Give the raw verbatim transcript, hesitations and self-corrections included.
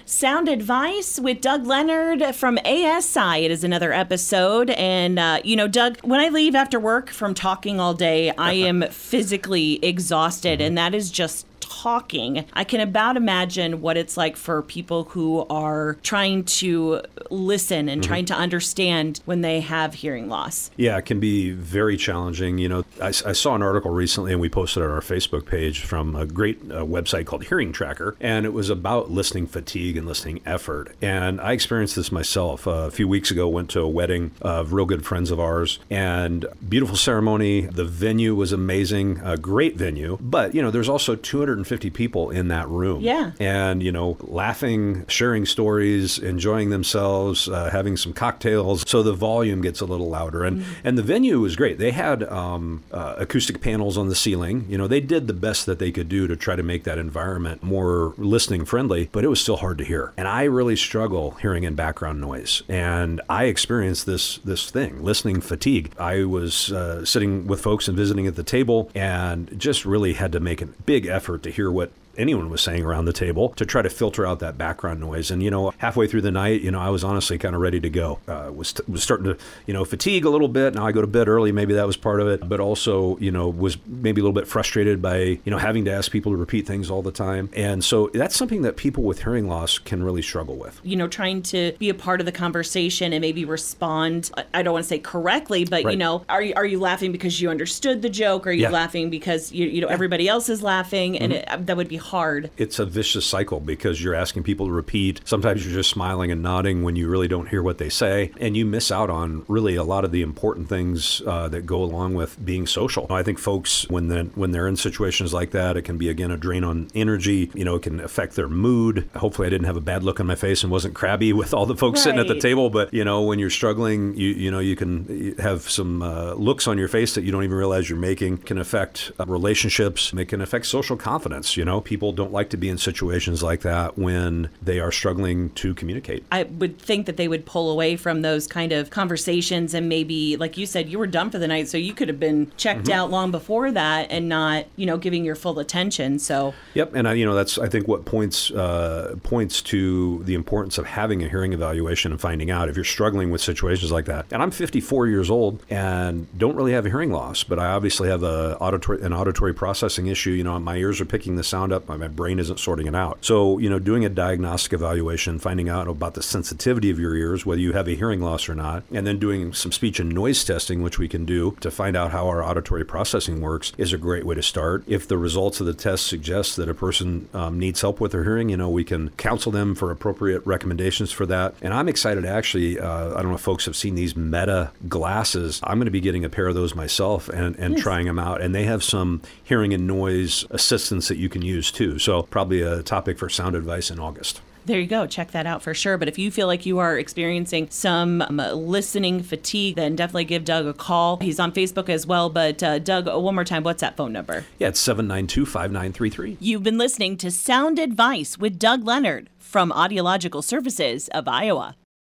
Sound Advice with Doug Leonard from A S I. It is another episode. And, uh, you know, Doug, when I leave after work from talking all day, I am physically exhausted, and that is just talking. I can about imagine what it's like for people who are trying to listen and mm-hmm. trying to understand when they have hearing loss. Yeah, it can be very challenging. You know, I, I saw an article recently, and we posted it on our Facebook page from a great uh, website called Hearing Tracker, and it was about listening fatigue and listening effort. And I experienced this myself. Uh, a few weeks ago, went to a wedding of real good friends of ours, and beautiful ceremony. The venue was amazing, a great venue, but, you know, there's also two hundred fifty people in that room. Yeah. And, you know, laughing, sharing stories, enjoying themselves, uh, having some cocktails. So the volume gets a little louder. And, mm-hmm. and the venue was great. They had um, uh, acoustic panels on the ceiling. You know, they did the best that they could do to try to make that environment more listening friendly, but it was still hard to hear. And I really struggle hearing in background noise. And I experienced this, this thing, listening fatigue. I was uh, sitting with folks and visiting at the table and just really had to make a big effort to hear what anyone was saying around the table to try to filter out that background noise. And, you know, halfway through the night, you know, I was honestly kind of ready to go. Uh, was t- was starting to, you know, fatigue a little bit. Now I go to bed early. Maybe that was part of it. But also, you know, was maybe a little bit frustrated by, you know, having to ask people to repeat things all the time. And so that's something that people with hearing loss can really struggle with. You know, trying to be a part of the conversation and maybe respond, I don't want to say correctly, but, right. you know, are you, are you laughing because you understood the joke? Are you yeah. laughing because, you, you know, everybody else is laughing? And mm-hmm. it, that would be hard. It's a vicious cycle because you're asking people to repeat. Sometimes you're just smiling and nodding when you really don't hear what they say. And you miss out on really a lot of the important things uh, that go along with being social. I think folks, when, the, when they're in situations like that, it can be, again, a drain on energy. You know, it can affect their mood. Hopefully I didn't have a bad look on my face and wasn't crabby with all the folks right. sitting at the table. But, you know, when you're struggling, you you know, you can have some uh, looks on your face that you don't even realize you're making. It can affect uh, relationships. It can affect social confidence. You know, people don't like to be in situations like that when they are struggling to communicate. I would think that they would pull away from those kind of conversations, and maybe, like you said, you were done for the night, so you could have been checked mm-hmm. out long before that and not, you know, giving your full attention. So yep, and I, you know, that's I think what points uh, points to the importance of having a hearing evaluation and finding out if you're struggling with situations like that. And I'm fifty-four years old and don't really have a hearing loss, but I obviously have a auditory an auditory processing issue. You know, my ears are picking the sound up, my, my brain isn't sorting it out. So, you know, doing a diagnostic evaluation, finding out about the sensitivity of your ears, whether you have a hearing loss or not, and then doing some speech and noise testing, which we can do to find out how our auditory processing works, is a great way to start. If the results of the test suggest that a person um, needs help with their hearing, you know, we can counsel them for appropriate recommendations for that. And I'm excited to actually, uh, I don't know if folks have seen these Meta glasses. I'm going to be getting a pair of those myself and, and yes. trying them out. And they have some hearing and noise assistance that you can use too. So probably a topic for Sound Advice in August. There you go. Check that out for sure. But if you feel like you are experiencing some um, listening fatigue, then definitely give Doug a call. He's on Facebook as well. But uh, Doug, one more time, what's that phone number? Yeah, it's seven nine two, five nine three three. You've been listening to Sound Advice with Doug Leonard from Audiological Services of Iowa.